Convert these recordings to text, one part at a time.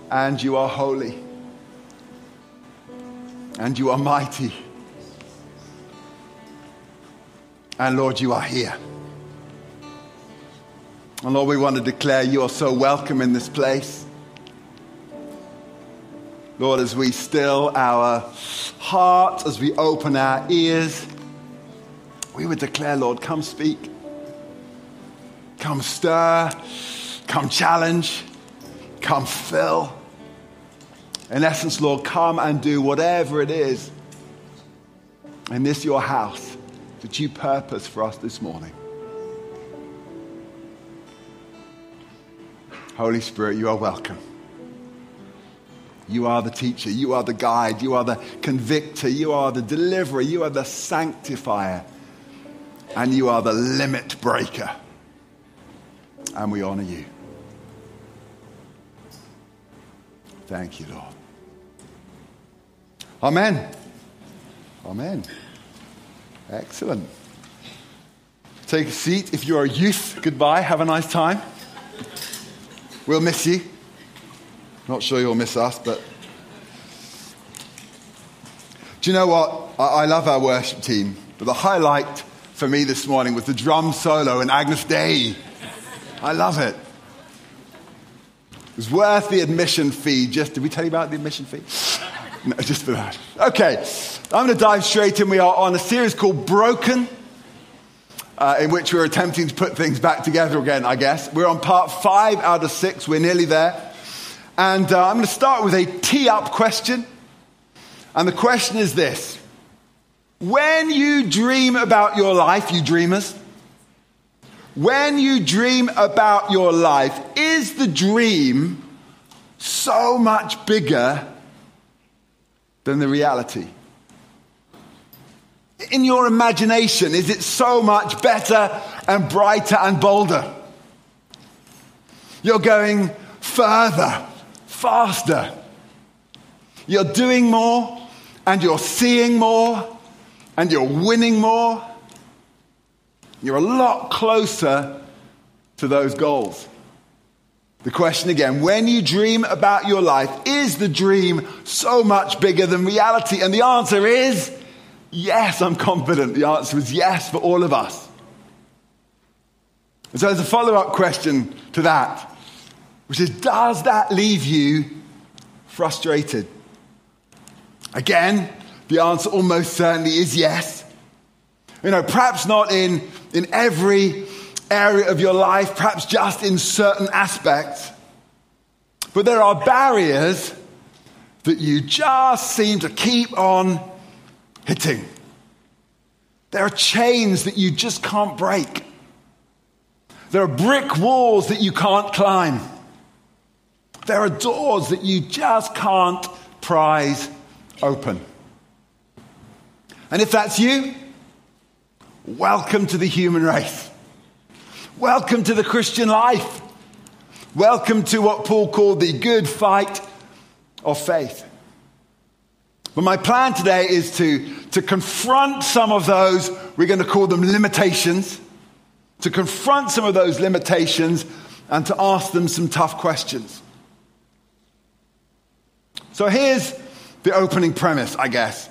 and you are holy, and you are mighty. And Lord, you are here. And Lord, we want to declare you are so welcome in this place. Lord, as we still our heart, as we open our ears, we would declare, Lord, come speak. Come stir. Come challenge. Come fill. In essence, Lord, come and do whatever it is in this your house that you purpose for us this morning. Holy Spirit, you are welcome. You are the teacher. You are the guide. You are the convictor. You are the deliverer. You are the sanctifier. And you are the limit breaker. And we honor you. Thank you, Lord. Amen. Amen. Excellent. Take a seat. If you're a youth, goodbye. Have a nice time. We'll miss you. Not sure you'll miss us, but... Do you know what? I love our worship team. But the highlight for me this morning was the drum solo in Agnus Dei. I love it. It was worth the admission fee. Did we tell you about the admission fee? No, just for that. Okay, I'm going to dive straight in. We are on a series called Broken, in which we're attempting to put things back together again, I guess. We're on part 5 out of 6. We're nearly there. And I'm going to start with a tee-up question. And the question is this. When you dream about your life, you dreamers, when you dream about your life, is the dream so much bigger than the reality? In your imagination, is it so much better and brighter and bolder? You're going further, faster. You're doing more, and you're seeing more, and you're winning more. You're a lot closer to those goals. The question again, when you dream about your life, is the dream so much bigger than reality? And the answer is yes, I'm confident. The answer is yes for all of us. And so there's a follow-up question to that, which is, does that leave you frustrated? Again, the answer almost certainly is yes. You know, perhaps not in every area of your life, perhaps just in certain aspects. But there are barriers that you just seem to keep on hitting. There are chains that you just can't break. There are brick walls that you can't climb. There are doors that you just can't prise open. And if that's you, welcome to the human race. Welcome to the Christian life. Welcome to what Paul called the good fight of faith. But my plan today is to confront some of those, we're going to call them limitations, to confront some of those limitations and to ask them some tough questions. So here's the opening premise, I guess.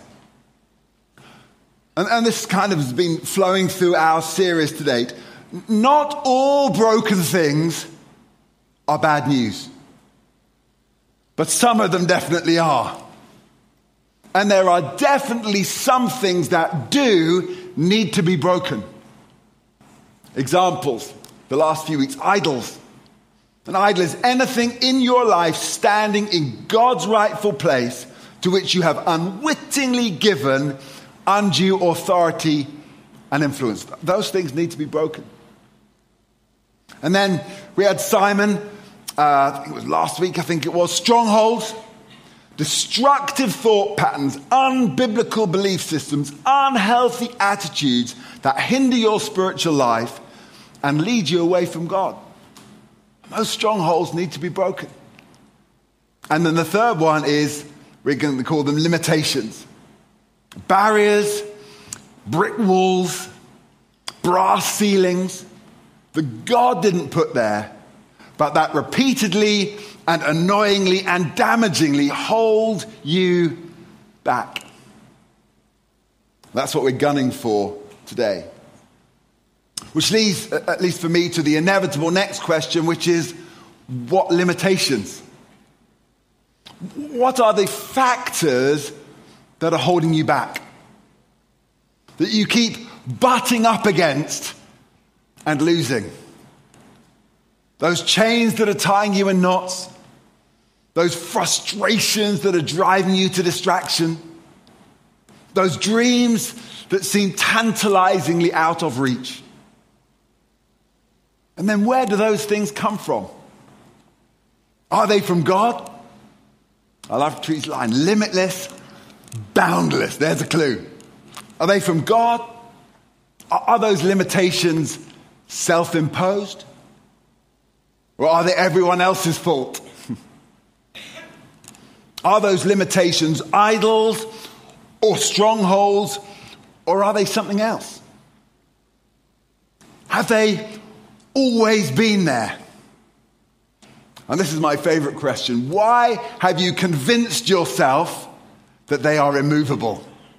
And this kind of has been flowing through our series to date. Not all broken things are bad news. But some of them definitely are. And there are definitely some things that do need to be broken. Examples, the last few weeks, idols. An idol is anything in your life standing in God's rightful place to which you have unwittingly given undue authority and influence. Those things need to be broken. And then we had Simon, I think it was last week, strongholds, destructive thought patterns, unbiblical belief systems, unhealthy attitudes that hinder your spiritual life and lead you away from God. Those strongholds need to be broken. And then the third one is, we're going to call them limitations. Barriers, brick walls, brass ceilings that God didn't put there, but that repeatedly and annoyingly and damagingly hold you back. That's what we're gunning for today. Which leads, at least for me, to the inevitable next question, which is, what limitations? What are the factors that are holding you back? That you keep butting up against and losing? Those chains that are tying you in knots? Those frustrations that are driving you to distraction? Those dreams that seem tantalizingly out of reach? And then where do those things come from? Are they from God? I love Tree's line, limitless, boundless. There's a clue. Are they from God? Are those limitations self-imposed? Or are they everyone else's fault? Are those limitations idols or strongholds, or are they something else? Have they always been there? And this is my favorite question. Why have you convinced yourself that they are immovable?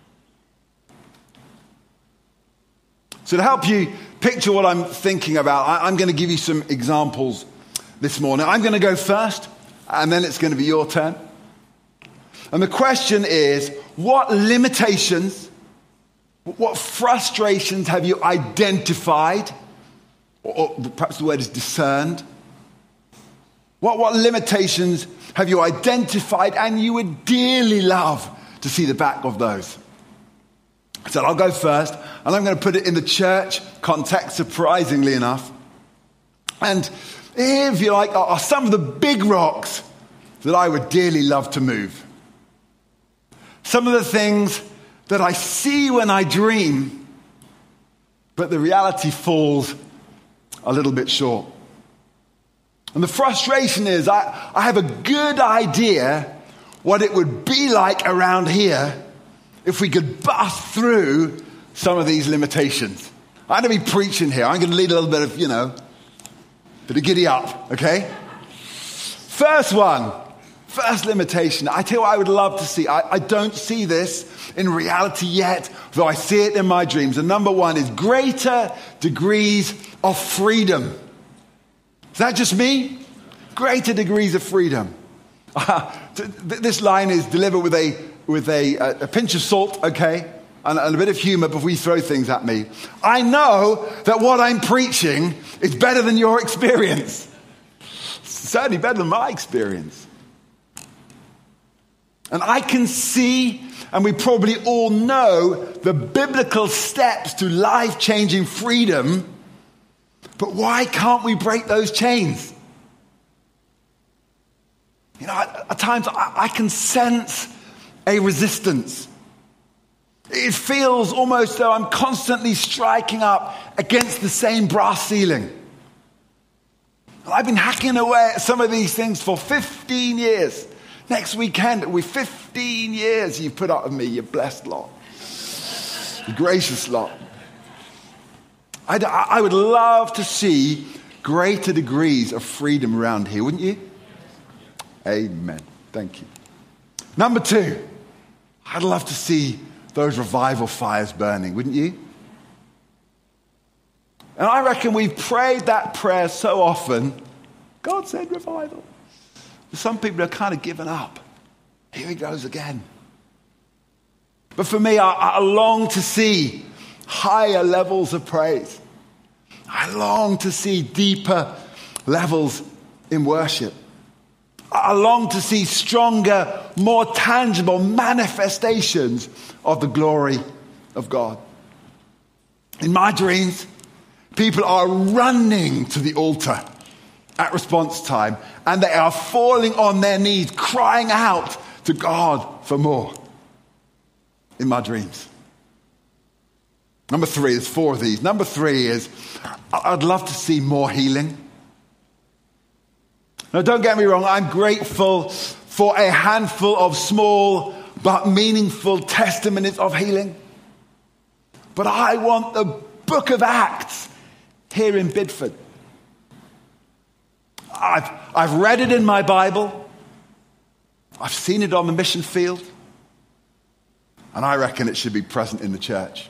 So to help you picture what I'm thinking about, I'm going to give you some examples this morning. I'm going to go first, and then it's going to be your turn. And the question is, what limitations, what frustrations have you identified, or perhaps the word is discerned? What limitations have you identified and you would dearly love to see the back of those? So I'll go first, and I'm going to put it in the church context, surprisingly enough. And here, if you like, are some of the big rocks that I would dearly love to move. Some of the things that I see when I dream, but the reality falls a little bit short. And the frustration is I have a good idea what it would be like around here if we could bust through some of these limitations. I'm going to be preaching here. I'm going to lead a little bit of, bit of giddy up, okay? First limitation. I tell you what I would love to see. I don't see this in reality yet, though I see it in my dreams. And number one is greater degrees of freedom. Is that just me? Greater degrees of freedom. This line is delivered with a pinch of salt, okay, and a bit of humor before you throw things at me. I know that what I'm preaching is better than your experience. Certainly better than my experience. And I can see, and we probably all know, the biblical steps to life-changing freedom. But why can't we break those chains? At times I can sense a resistance. It feels almost though I'm constantly striking up against the same brass ceiling. I've been hacking away at some of these things for 15 years. Next weekend, it'll be 15 years you've put up with me, you blessed lot. You gracious lot. I would love to see greater degrees of freedom around here, wouldn't you? Amen. Thank you. Number two, I'd love to see those revival fires burning, wouldn't you? And I reckon we've prayed that prayer so often, God send revival. Some people are kind of given up. Here he goes again. But for me, I long to see higher levels of praise. I long to see deeper levels in worship. I long to see stronger, more tangible manifestations of the glory of God. In my dreams, people are running to the altar at response time, and they are falling on their knees, crying out to God for more. In my dreams. Number three, there's four of these. Number three is, I'd love to see more healing. Now, don't get me wrong, I'm grateful for a handful of small but meaningful testimonies of healing. But I want the book of Acts here in Bidford. I've read it in my Bible. I've seen it on the mission field. And I reckon it should be present in the church.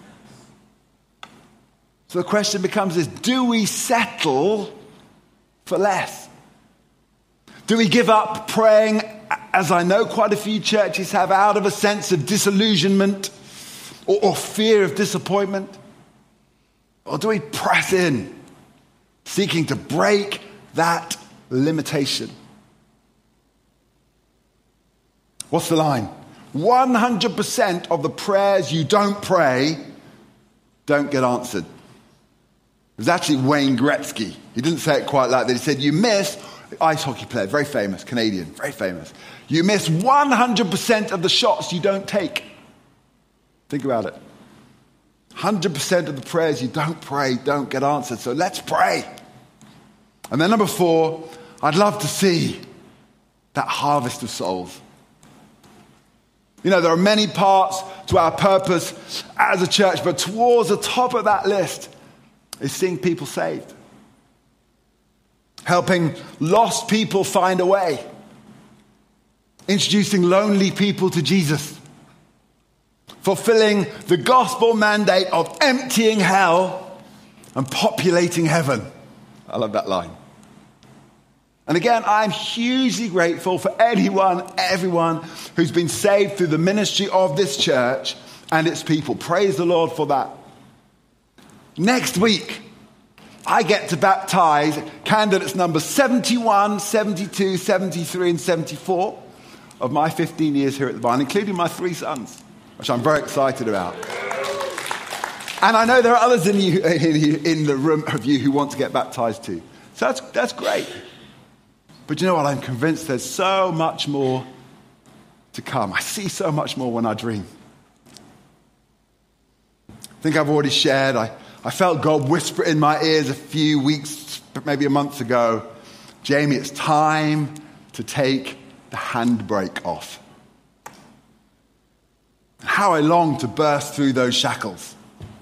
So the question becomes this: do we settle for less? Do we give up praying, as I know quite a few churches have, out of a sense of disillusionment or fear of disappointment? Or do we press in, seeking to break that limitation? What's the line? 100% of the prayers you don't pray don't get answered. It was actually Wayne Gretzky. He didn't say it quite like that. He said, you miss, ice hockey player, very famous, Canadian, very famous. You miss 100% of the shots you don't take. Think about it. 100% of the prayers you don't pray don't get answered. So let's pray. And then number 4, I'd love to see that harvest of souls. You know, there are many parts to our purpose as a church, but towards the top of that list is seeing people saved. Helping lost people find a way. Introducing lonely people to Jesus. Fulfilling the gospel mandate of emptying hell and populating heaven. I love that line. And again, I'm hugely grateful for everyone who's been saved through the ministry of this church and its people. Praise the Lord for that. Next week, I get to baptize candidates numbers 71, 72, 73, and 74 of my 15 years here at the Vine, including my 3 sons, which I'm very excited about. And I know there are others in the room of you who want to get baptized too. So that's great. But you know what? I'm convinced there's so much more to come. I see so much more when I dream. I think I've already shared. I felt God whisper in my ears a few weeks, maybe a month ago, Jamie, it's time to take the handbrake off. How I long to burst through those shackles,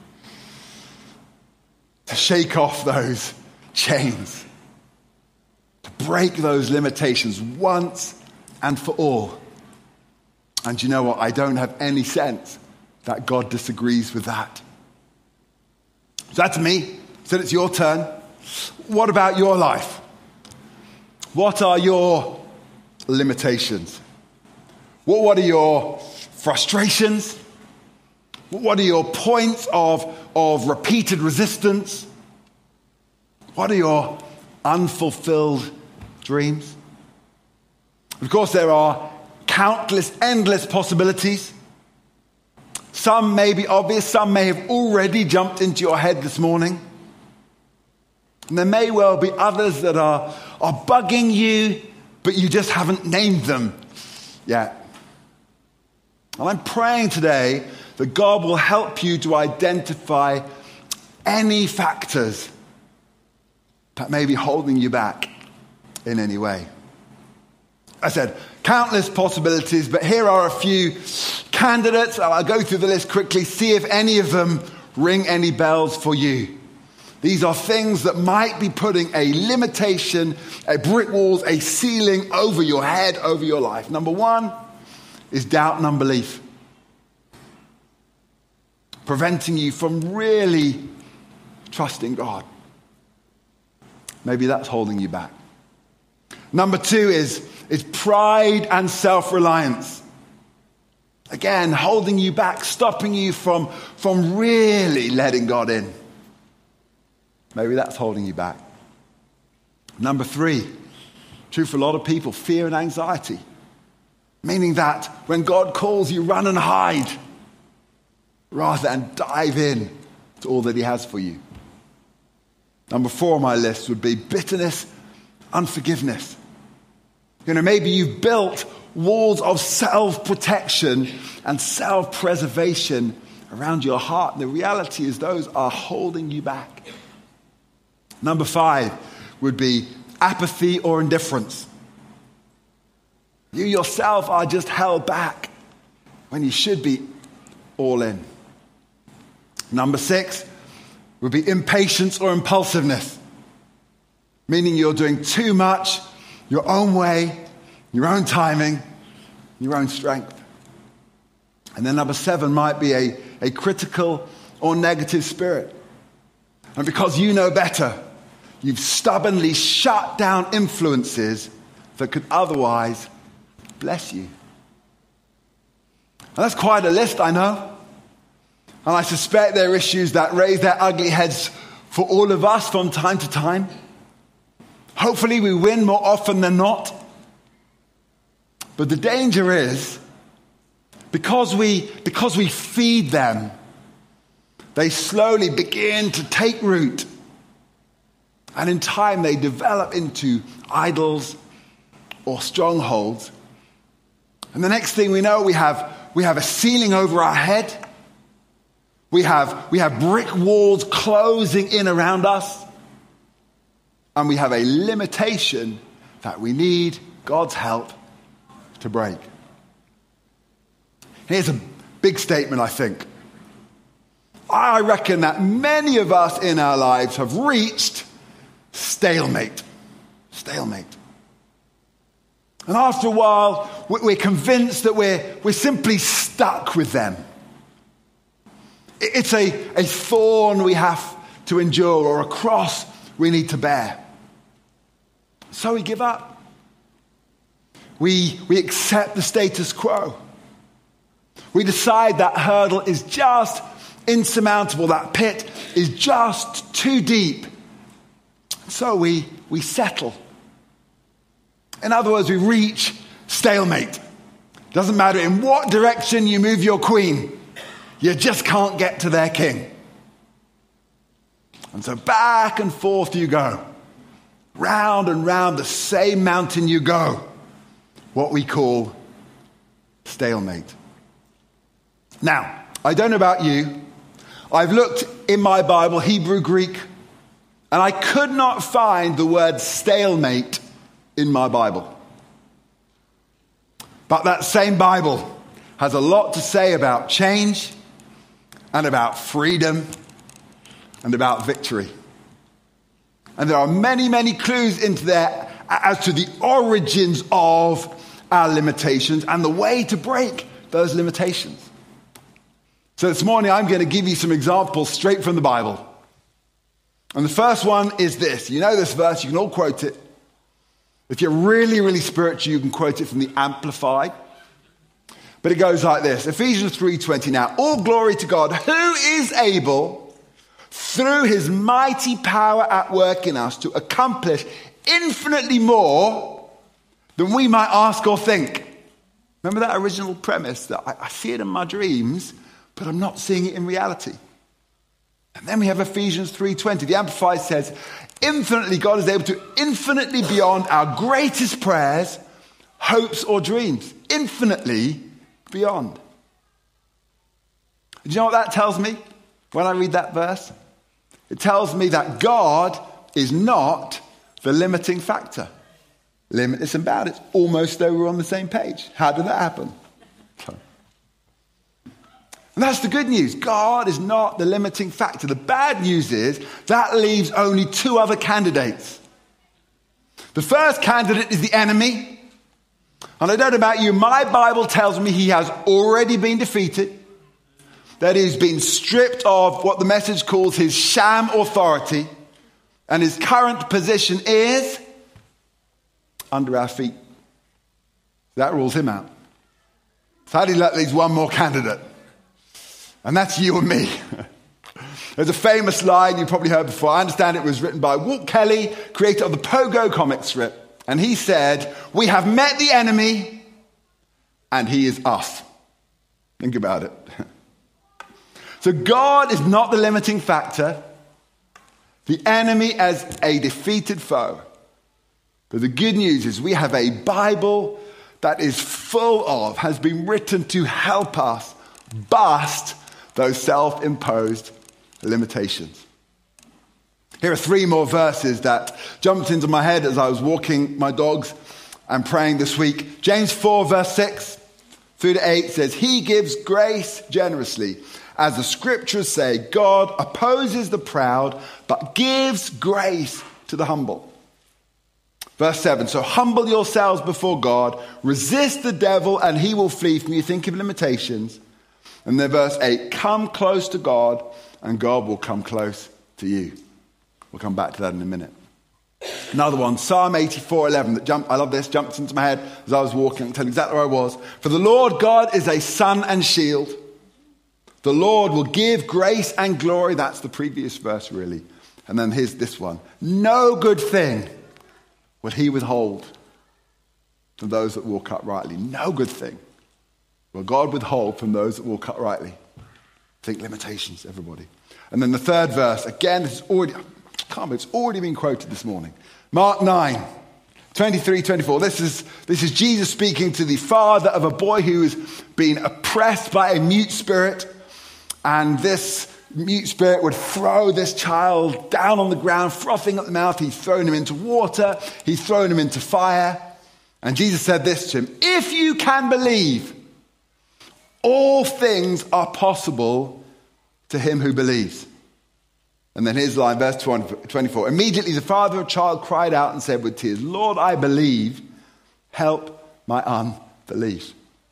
to shake off those chains, to break those limitations once and for all. And you know what? I don't have any sense that God disagrees with that. So that's me. So it's your turn. What about your life? What are your limitations? What are your frustrations? What are your points of repeated resistance? What are your unfulfilled dreams? Of course, there are countless, endless possibilities. Some may be obvious, some may have already jumped into your head this morning. And there may well be others that are bugging you, but you just haven't named them yet. And I'm praying today that God will help you to identify any factors that may be holding you back in any way. I said, countless possibilities, but here are a few candidates. I'll go through the list quickly, see if any of them ring any bells for you. These are things that might be putting a limitation, a brick walls, a ceiling over your head, over your life. Number 1 is doubt and unbelief. Preventing you from really trusting God. Maybe that's holding you back. Number 2 is pride and self-reliance. Again, holding you back, stopping you from really letting God in. Maybe that's holding you back. Number 3, true for a lot of people, fear and anxiety. Meaning that when God calls you, run and hide rather than dive in to all that he has for you. Number 4 on my list would be bitterness, unforgiveness. You know, maybe you've built walls of self-protection and self-preservation around your heart. And the reality is those are holding you back. Number 5 would be apathy or indifference. You yourself are just held back when you should be all in. Number 6 would be impatience or impulsiveness. meaning you're doing too much your own way, your own timing, your own strength. And then number 7 might be a critical or negative spirit. And because you know better, you've stubbornly shut down influences that could otherwise bless you. And that's quite a list, I know. And I suspect there are issues that raise their ugly heads for all of us from time to time. Hopefully we win more often than not. But the danger is, because we feed them, they slowly begin to take root. And in time they develop into idols or strongholds. And the next thing we know, we have a ceiling over our head. We have brick walls closing in around us. And we have a limitation that we need God's help to break. Here's a big statement, I think. I reckon that many of us in our lives have reached stalemate. Stalemate. And after a while, we're convinced that we're simply stuck with them. It's a thorn we have to endure or a cross we need to bear. So we give up. We accept the status quo. We decide that hurdle is just insurmountable. That pit is just too deep. So we settle. In other words, we reach stalemate. Doesn't matter in what direction you move your queen, you just can't get to their king. And so back and forth you go. Round and round the same mountain you go. What we call stalemate. Now, I don't know about you. I've looked in my Bible, Hebrew, Greek, and I could not find the word stalemate in my Bible. But that same Bible has a lot to say about change and about freedom and about victory. And there are many, many clues into there as to the origins of our limitations and the way to break those limitations. So this morning I'm going to give you some examples straight from the Bible. And the first one is this. You know this verse, you can all quote it. If you're really, really spiritual, you can quote it from the Amplified. But it goes like this. Ephesians 3:20. Now, all glory to God, who is able, through his mighty power at work in us, to accomplish infinitely more than we might ask or think. Remember that original premise that I see it in my dreams, but I'm not seeing it in reality. And then we have Ephesians 3:20. The Amplified says, infinitely, God is able to infinitely beyond our greatest prayers, hopes, or dreams. Infinitely beyond. Do you know what that tells me when I read that verse? It tells me that God is not the limiting factor. Limitless and bound. It's almost though we're on the same page. How did that happen? And that's the good news. God is not the limiting factor. The bad news is that leaves only 2 other candidates. The first candidate is the enemy. And I don't know about you, my Bible tells me he has already been defeated. That he's been stripped of what the message calls his sham authority. And his current position is under our feet. That rules him out. Sadly, that leaves one more candidate. And that's you and me. There's a famous line you probably heard before. I understand it was written by Walt Kelly, creator of the Pogo comic strip. And he said, we have met the enemy and he is us. Think about it. So God is not the limiting factor. The enemy as a defeated foe. But the good news is we have a Bible that is full of, has been written to help us bust those self-imposed limitations. Here are 3 more verses that jumped into my head as I was walking my dogs and praying this week. James 4 verse 6 through to 8 says, he gives grace generously. As the scriptures say, God opposes the proud, but gives grace to the humble. Verse 7, so humble yourselves before God, resist the devil and he will flee from you. Think of limitations. And then verse 8, come close to God and God will come close to you. We'll come back to that in a minute. Another one, Psalm 84:11, I love this, jumps into my head as I was walking. I'll tell you exactly where I was. For the Lord God is a sun and shield. The Lord will give grace and glory. That's the previous verse, really. And then here's this one. No good thing will he withhold from those that walk uprightly. No good thing will God withhold from those that walk uprightly. Think limitations, everybody. And then the third verse, again, it's already been quoted this morning. Mark 9, 23, 24. This is Jesus speaking to the father of a boy who has been oppressed by a mute spirit. And this mute spirit would throw this child down on the ground, frothing at the mouth. He's thrown him into water. He's thrown him into fire. And Jesus said this to him, if you can believe, all things are possible to him who believes. And then here's the line, verse 24. Immediately the father of the child cried out and said with tears, Lord, I believe, help my unbelief.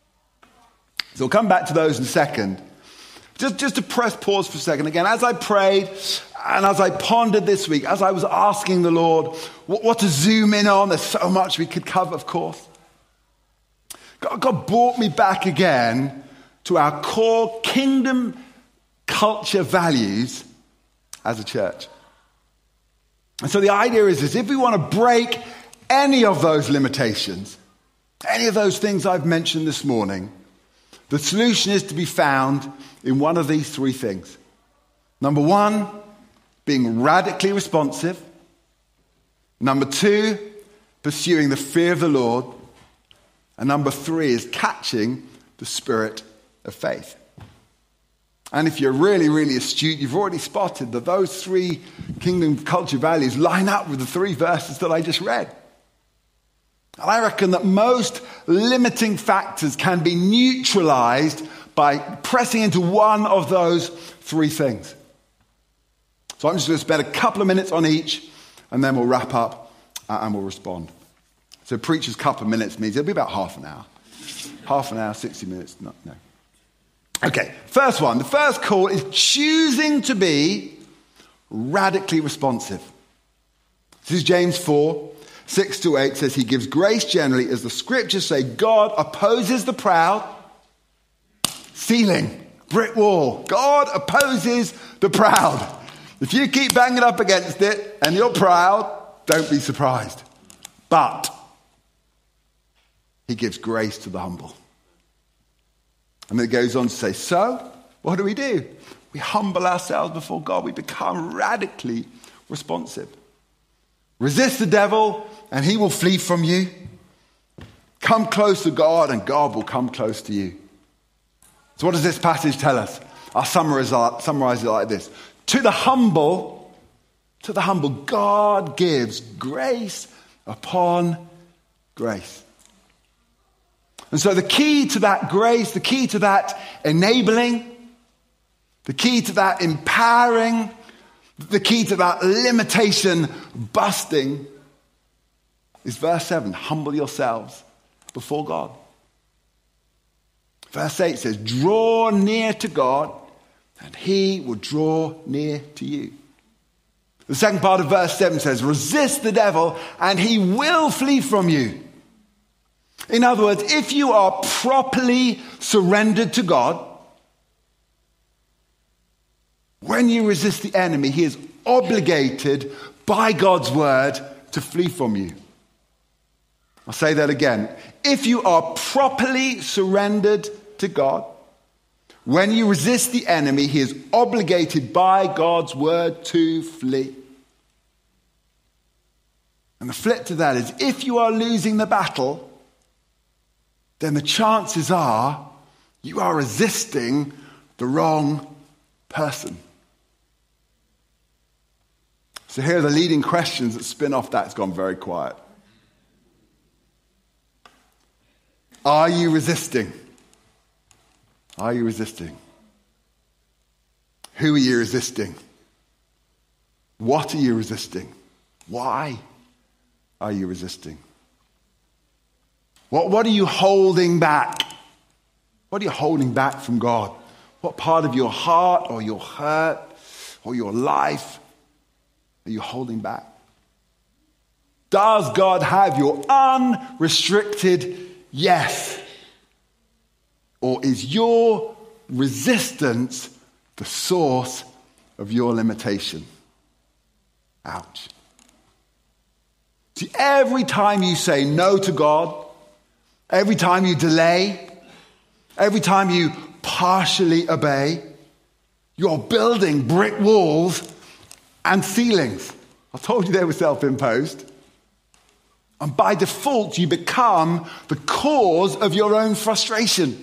So we'll come back to those in a second. Just to press pause for a second. Again, as I prayed and as I pondered this week, as I was asking the Lord what to zoom in on, there's so much we could cover, of course. God brought me back again to our core kingdom culture values as a church. And so the idea is if we want to break any of those limitations, any of those things I've mentioned this morning, the solution is to be found in one of these three things. Number one, being radically responsive. Number two, pursuing the fear of the Lord. And number three is catching the spirit of faith. And if you're really, really astute, you've already spotted that those three kingdom culture values line up with the three verses that I just read. And I reckon that most limiting factors can be neutralized by pressing into one of those three things. So I'm just going to spend a couple of minutes on each, and then we'll wrap up and we'll respond. So preacher's couple of minutes means it'll be about half an hour. Half an hour, 60 minutes, no. Okay, first one. The first call is choosing to be radically responsive. This is James 4, 6-8 says he gives grace generally, as the scriptures say, God opposes the proud. Ceiling, brick wall. God opposes the proud. If you keep banging up against it and you're proud, don't be surprised. But he gives grace to the humble. And then it goes on to say, so what do? We humble ourselves before God. We become radically responsive. Resist the devil and he will flee from you. Come close to God and God will come close to you. So what does this passage tell us? I'll summarize it like this. To the humble, God gives grace upon grace. And so the key to that grace, the key to that enabling, the key to that empowering, the key to that limitation busting is verse 7, humble yourselves before God. Verse 8 says, draw near to God and he will draw near to you. The second part of verse 7 says, resist the devil and he will flee from you. In other words, if you are properly surrendered to God, when you resist the enemy, he is obligated by God's word to flee from you. I'll say that again. If you are properly surrendered to God, when you resist the enemy, he is obligated by God's word to flee. And the flip to that is, if you are losing the battle, then the chances are you are resisting the wrong person. So here are the leading questions that spin off that. It's gone very quiet. Are you resisting? Are you resisting? Who are you resisting? What are you resisting? Why are you resisting? What are you holding back? What are you holding back from God? What part of your heart or your hurt or your life are you holding back? Does God have your unrestricted yes? Or is your resistance the source of your limitation? Ouch. See, every time you say no to God, every time you delay, every time you partially obey, you're building brick walls and ceilings. I told you they were self-imposed. And by default, you become the cause of your own frustration.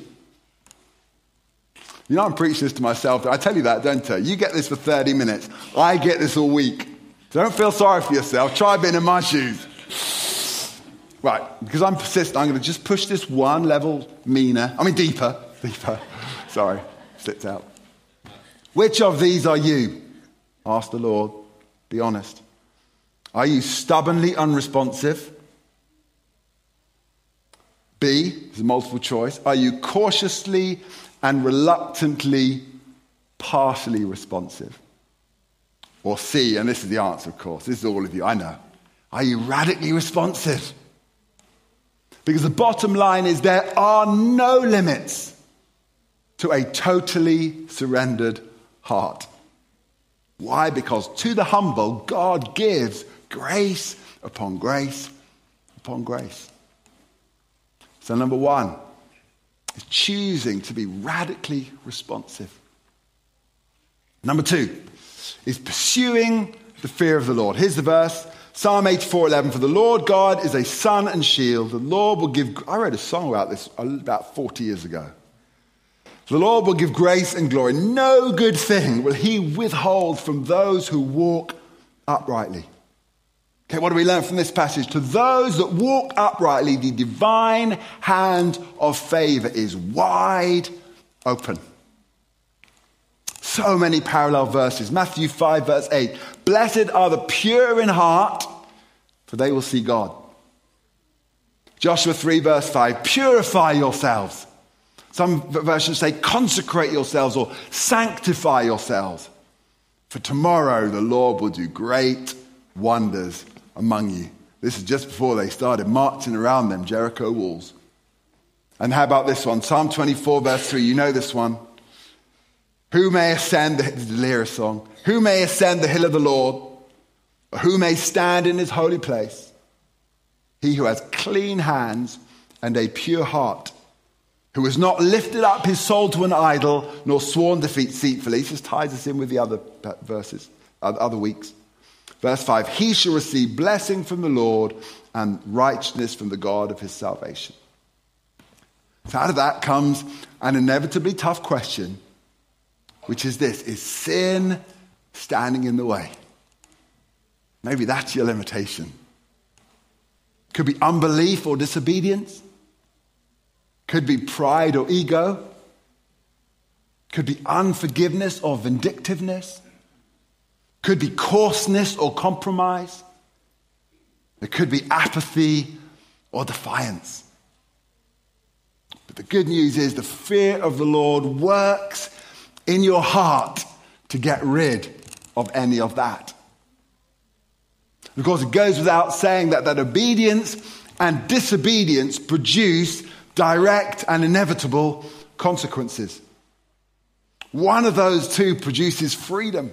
You know, I'm preaching this to myself. I tell you that, don't I? You get this for 30 minutes. I get this all week. So don't feel sorry for yourself. Try being in my shoes. Right, because I'm persistent, I'm going to just push this one level deeper. Sorry, slipped out. Which of these are you? Ask the Lord. Be honest. Are you stubbornly unresponsive? B, this is a multiple choice. Are you cautiously and reluctantly partially responsive? Or C, and this is the answer, of course. This is all of you, I know. Are you radically responsive? Because the bottom line is there are no limits to a totally surrendered heart. Why? Because to the humble, God gives grace upon grace upon grace. So number one is choosing to be radically responsive. Number two is pursuing the fear of the Lord. Here's the verse. Psalm 84:11, for the Lord God is a sun and shield. The Lord will give... I wrote a song about this about 40 years ago. The Lord will give grace and glory. No good thing will he withhold from those who walk uprightly. Okay, what do we learn from this passage? To those that walk uprightly, the divine hand of favor is wide open. So many parallel verses. Matthew 5 verse 8. Blessed are the pure in heart, for they will see God. Joshua 3 verse 5. Purify yourselves. Some versions say consecrate yourselves or sanctify yourselves. For tomorrow the Lord will do great wonders among you. This is just before they started marching around them Jericho walls. And how about this one? Psalm 24 verse 3. You know this one. Who may ascend the lyric song? Who may ascend the hill of the Lord? Or who may stand in his holy place? He who has clean hands and a pure heart, who has not lifted up his soul to an idol, nor sworn deceitfully. This just ties us in with the other verses, other weeks. Verse 5, he shall receive blessing from the Lord and righteousness from the God of his salvation. So out of that comes an inevitably tough question, which is this: is sin standing in the way? Maybe that's your limitation. Could be unbelief or disobedience. Could be pride or ego. Could be unforgiveness or vindictiveness. Could be coarseness or compromise. It could be apathy or defiance. But the good news is the fear of the Lord works in your heart to get rid of any of that. Of course, it goes without saying that obedience and disobedience produce direct and inevitable consequences. One of those two produces freedom.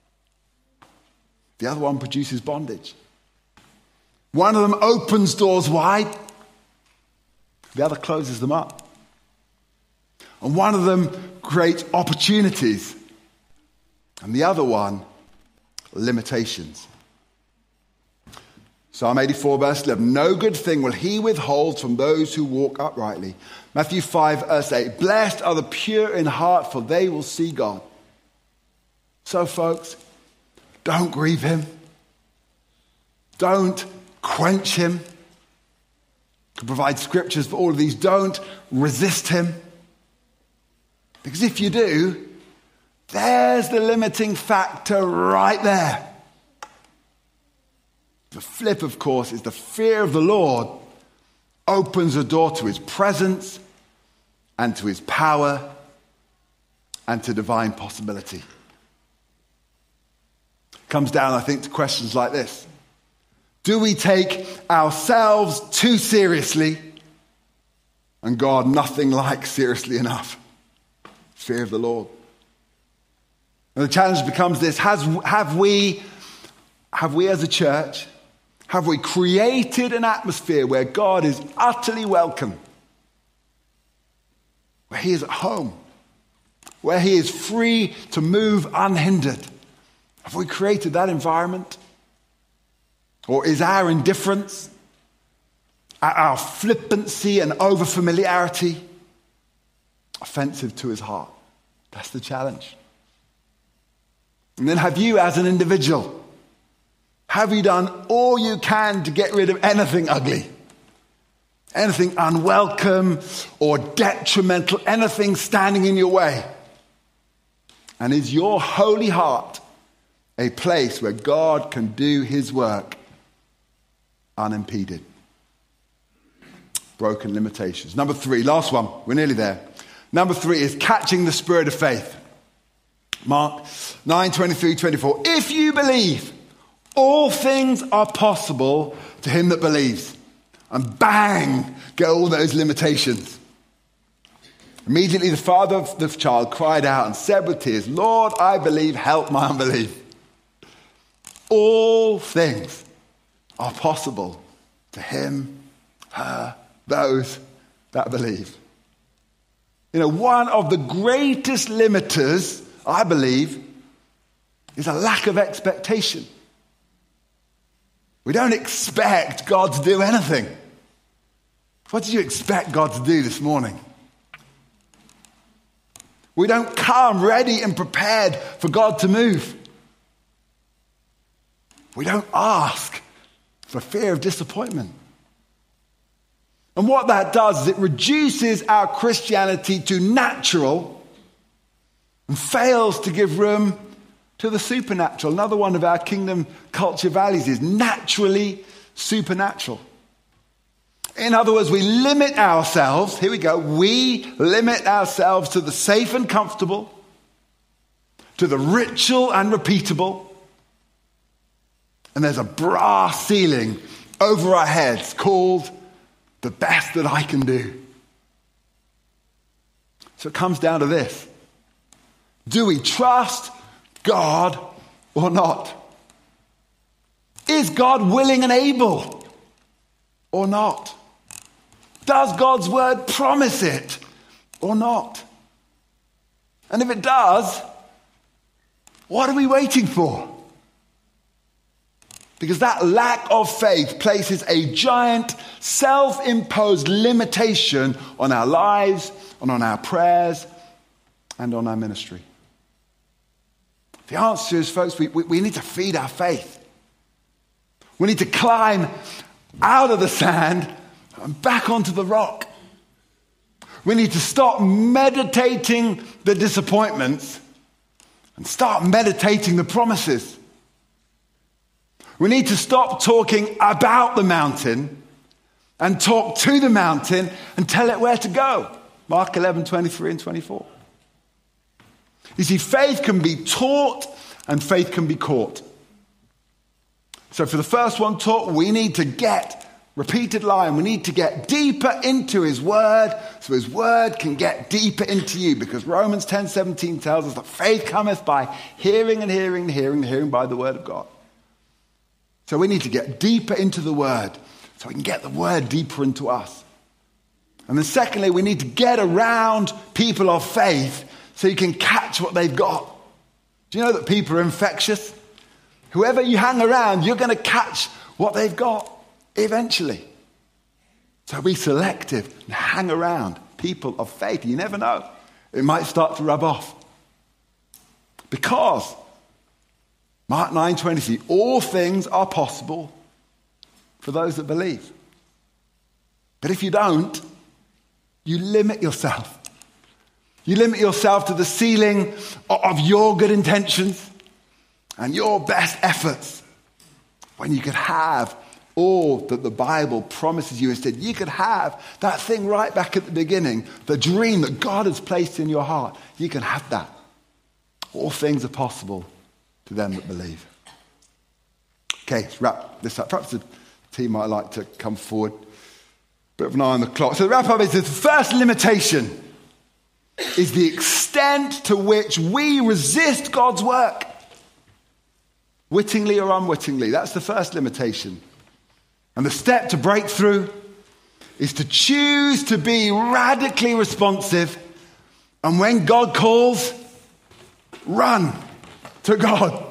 The other one produces bondage. One of them opens doors wide. The other closes them up. And one of them creates opportunities. And the other one, limitations. Psalm 84 verse 11. No good thing will he withhold from those who walk uprightly. Matthew 5 verse 8. Blessed are the pure in heart, for they will see God. So folks, don't grieve him. Don't quench him. To provide scriptures for all of these. Don't resist him. Because if you do, there's the limiting factor right there. The flip, of course, is the fear of the Lord opens the door to his presence and to his power and to divine possibility. Comes down, I think, to questions like this. Do we take ourselves too seriously and God nothing like seriously enough? Fear of the Lord. And the challenge becomes this. Have we as a church, have we created an atmosphere where God is utterly welcome? Where he is at home? Where he is free to move unhindered? Have we created that environment? Or is our indifference, our flippancy and overfamiliarity offensive to his heart? That's the challenge. And then have you as an individual, have you done all you can to get rid of anything ugly? Anything unwelcome or detrimental, anything standing in your way? And is your holy heart a place where God can do his work unimpeded? Broken limitations. Number 3, last one. We're nearly there. Number 3 is catching the spirit of faith. Mark 9:23-24. If you believe, all things are possible to him that believes. And bang, go all those limitations. Immediately the father of the child cried out and said with tears, Lord, I believe, help my unbelief. All things are possible to him, her, those that believe. You know, one of the greatest limiters, I believe, is a lack of expectation. We don't expect God to do anything. What did you expect God to do this morning? We don't come ready and prepared for God to move. We don't ask for fear of disappointment. And what that does is it reduces our Christianity to natural and fails to give room to the supernatural. Another one of our kingdom culture values is naturally supernatural. In other words, we limit ourselves, here we go, we limit ourselves to the safe and comfortable, to the ritual and repeatable, and there's a brass ceiling over our heads called the best that I can do. So it comes down to this. Do we trust God or not? Is God willing and able or not? Does God's word promise it or not? And if it does, what are we waiting for? Because that lack of faith places a giant self-imposed limitation on our lives, and on our prayers, and on our ministry. The answer is, folks, we need to feed our faith. We need to climb out of the sand and back onto the rock. We need to stop meditating the disappointments and start meditating the promises. We need to stop talking about the mountain and talk to the mountain and tell it where to go. Mark 11:23-24. You see, faith can be taught and faith can be caught. So for the first one, taught, we need to get, repeated line, we need to get deeper into his word so his word can get deeper into you, because Romans 10:17 tells us that faith cometh by hearing and hearing and hearing and hearing by the word of God. So we need to get deeper into the word so we can get the word deeper into us. And then secondly, we need to get around people of faith so you can catch what they've got. Do you know that people are infectious? Whoever you hang around, you're going to catch what they've got eventually. So be selective and hang around people of faith. You never know. It might start to rub off. Because Mark 9:23, all things are possible for those that believe. But if you don't, you limit yourself. You limit yourself to the ceiling of your good intentions and your best efforts. when you could have all that the Bible promises you instead. You could have that thing right back at the beginning, the dream that God has placed in your heart. You can have that. All things are possible to them that believe. Okay, let's wrap this up. Perhaps the team might like to come forward. Bit of an eye on the clock. So the wrap up is the first limitation is the extent to which we resist God's work. Wittingly or unwittingly. That's the first limitation. And the step to breakthrough is to choose to be radically responsive. And when God calls, run to God.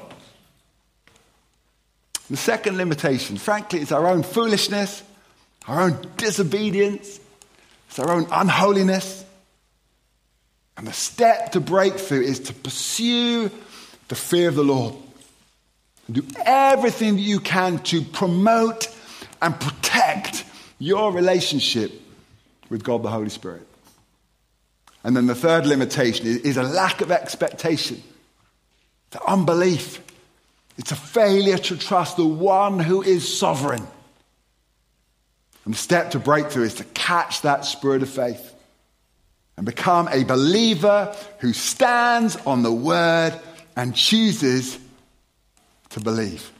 The second limitation, frankly, is our own foolishness, our own disobedience, it's our own unholiness. And the step to breakthrough is to pursue the fear of the Lord. Do everything that you can to promote and protect your relationship with God the Holy Spirit. And then the third limitation is a lack of expectation. It's unbelief. It's a failure to trust the one who is sovereign. And the step to breakthrough is to catch that spirit of faith and become a believer who stands on the word and chooses to believe.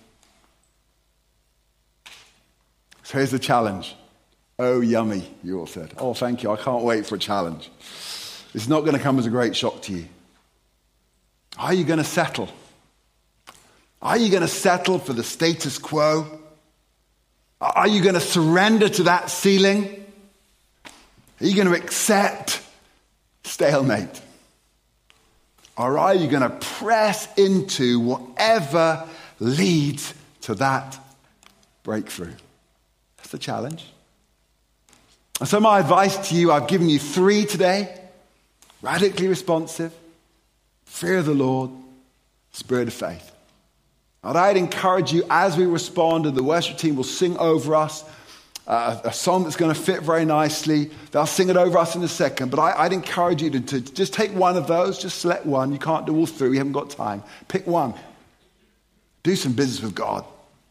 So here's the challenge. Oh, yummy, you all said. Oh, thank you. I can't wait for a challenge. It's not going to come as a great shock to you. Are you going to settle? Are you going to settle for the status quo? Are you going to surrender to that ceiling? Are you going to accept stalemate? Or are you going to press into whatever leads to that breakthrough? That's the challenge. And so my advice to you, I've given you 3 today. Radically responsive, fear of the Lord, spirit of faith. And I'd encourage you as we respond, and the worship team will sing over us a song that's going to fit very nicely. They'll sing it over us in a second. But I'd encourage you to just take one of those. Just select one. You can't do all 3. We haven't got time. Pick one. Do some business with God.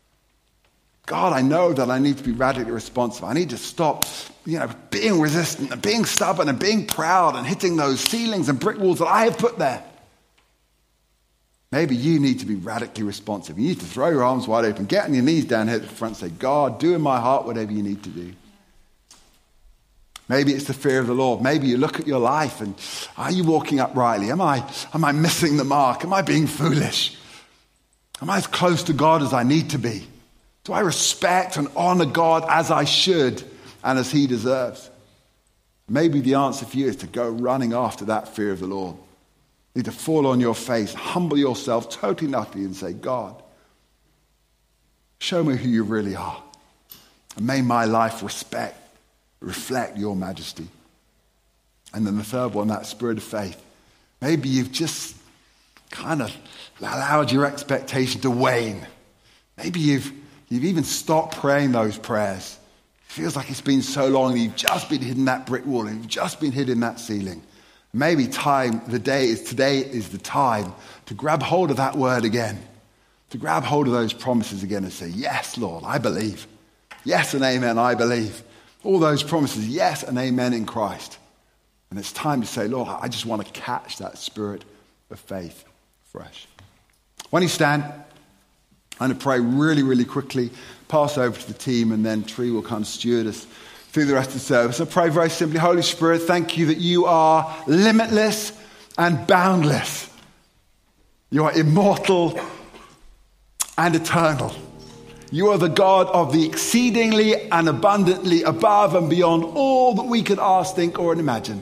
God, I know that I need to be radically responsive. I need to stop, being resistant and being stubborn and being proud and hitting those ceilings and brick walls that I have put there. Maybe you need to be radically responsive. You need to throw your arms wide open, get on your knees down here at the front and say, God, do in my heart whatever you need to do. Maybe it's the fear of the Lord. Maybe you look at your life and are you walking uprightly? Am I missing the mark? Am I being foolish? Am I as close to God as I need to be? Do I respect and honor God as I should and as he deserves? Maybe the answer for you is to go running after that fear of the Lord. You need to fall on your face, humble yourself totally nothing and say, God, show me who you really are. And may my life reflect your majesty. And then the third one, that spirit of faith. Maybe you've just kind of allowed your expectation to wane. Maybe you've even stopped praying those prayers. It feels like it's been so long and you've just been hitting that brick wall and you've just been hitting that ceiling. Maybe today is the time to grab hold of that word again, to grab hold of those promises again and say, yes, Lord, I believe. Yes and amen, I believe. All those promises, yes and amen in Christ. And it's time to say, Lord, I just want to catch that spirit of faith fresh. When you stand, I'm going to pray really, really quickly, pass over to the team, and then Tree will kind of steward us through the rest of the service. I pray very simply, Holy Spirit, thank you that you are limitless and boundless. You are immortal and eternal. You are the God of the exceedingly and abundantly above and beyond all that we could ask, think, or imagine.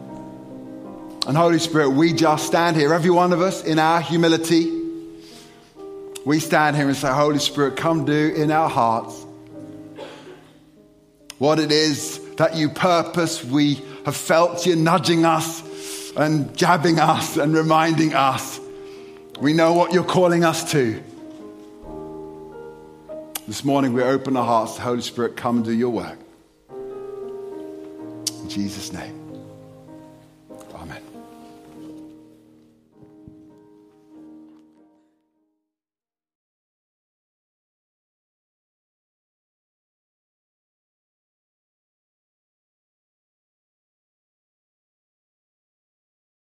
And Holy Spirit, we just stand here, every one of us, in our humility. We stand here and say, Holy Spirit, come do in our hearts what it is that you purpose. We have felt you nudging us and jabbing us and reminding us. We know what you're calling us to. This morning we open our hearts to Holy Spirit, come and do your work. In Jesus' name.